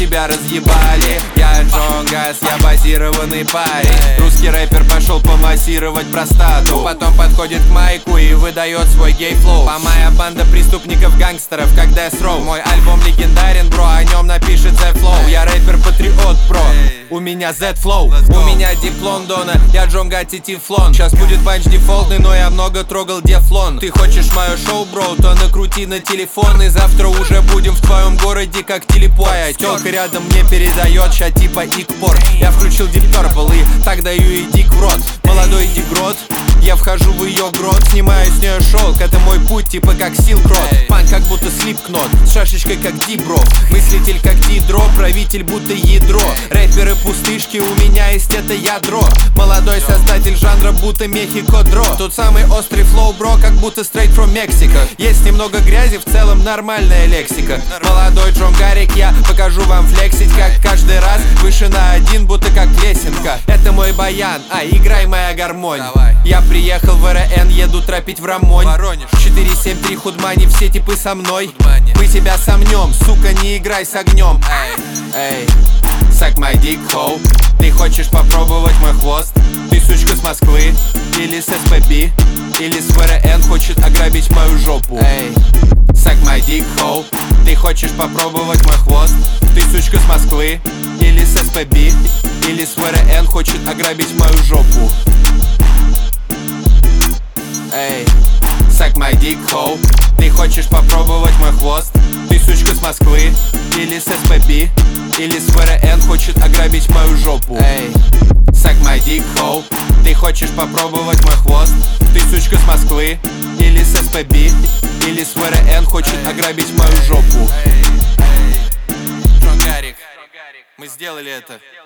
тебя разъебали. Я Джон Газ, я базированный парень. Русский рэпер пошел помассировать простату. Потом подходит к майку и выдает свой гей-флоу. По моя банда преступников, гангстеров, как Death Row. Мой альбом легендарен, бро, о нем напишет The Flow. Я рэпер-патриот, бро, у меня Z-Flow. У меня дип Лондона, я Джонга Тифлон. Сейчас будет панч дефолтный, но я много трогал дефлон. Ты хочешь мое шоу, бро, то накрути на телефон. И завтра уже будем в твоем городе как телепорт. Твоя тёлка рядом мне передает ща типа икпорт. Я включил Deep Purple и так даю ей дик в рот. Молодой дегрот, я вхожу в ее грот. Снимаю с нее шелк, это мой путь типа как Silk Road. Панк как будто Slipknot, с шашечкой как Дибро. Мыслитель как Дидро, правитель будто ядро. Рэперы пустышки, у меня есть это ядро. Молодой создатель жанра будто Мехико Дро. Тут самый острый флоу, бро, как будто straight from Mexico. Есть немного грязи, в целом нормальная лексика. Молодой Джон Гарик, я покажу вам флексить, как каждый раз. Выше на один, будто как лесенка. Это мой баян, играй моя гармонь. Я приехал в РН, еду тропить в Рамонь. 473 худмани, все типы со мной. Мы тебя сомнем, сука, не играй с огнем. Эй, suck my dick, ho. Ты хочешь попробовать мой хвост? Ты сучка с Москвы или с СПБ? Или с ВРН хочет ограбить мою жопу? Эй, suck my dick, ho. Ты хочешь попробовать мой хвост? Ты сучка с Москвы или с СПБ? Или с ВРН хочет ограбить мою жопу? Эй, suck my dick, ho. Ты хочешь попробовать мой хвост? Ты сучка с Москвы или с СПБ? Или с ВРН хочет ограбить мою жопу? Эй, suck my dick, ho. Ты хочешь попробовать мой хвост? Ты сучка с Москвы или с СПБ? Или с ВРН хочет ограбить мою жопу? Джон Гарик, мы сделали это.